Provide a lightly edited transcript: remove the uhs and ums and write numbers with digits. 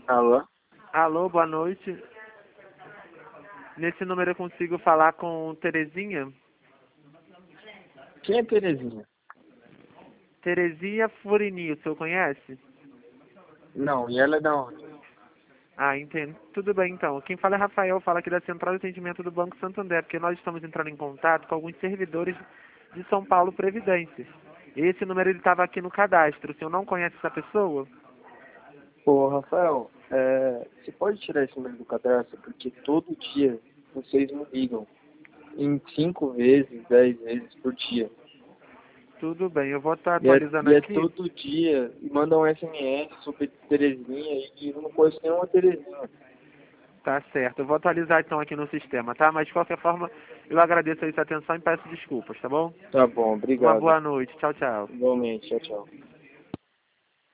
Alô? Alô, boa noite. Nesse número eu consigo falar com Terezinha? Quem é Terezinha? Terezinha Furini, o senhor conhece? Não, e ela é da onde? Ah, entendo. Tudo bem, então. Quem fala é Rafael, fala aqui da Central de Atendimento do Banco Santander, porque nós estamos entrando em contato com alguns servidores de São Paulo Previdências. Esse número ele estava aqui no cadastro. O senhor não conhece essa pessoa? Ô, Rafael, você pode tirar esse número do cadastro? Porque todo dia vocês me ligam. Em 5 vezes, 10 vezes por dia. Tudo bem, eu vou estar E é, atualizando e é aqui. todo dia. E mandam um SMS sobre Terezinha e eu não conheço nenhuma Terezinha. Tá certo. Eu vou atualizar então aqui no sistema, tá? Mas de qualquer forma, eu agradeço aí sua atenção e peço desculpas, tá bom? Tá bom, Uma obrigado. boa noite. Tchau, tchau. Igualmente, tchau, tchau.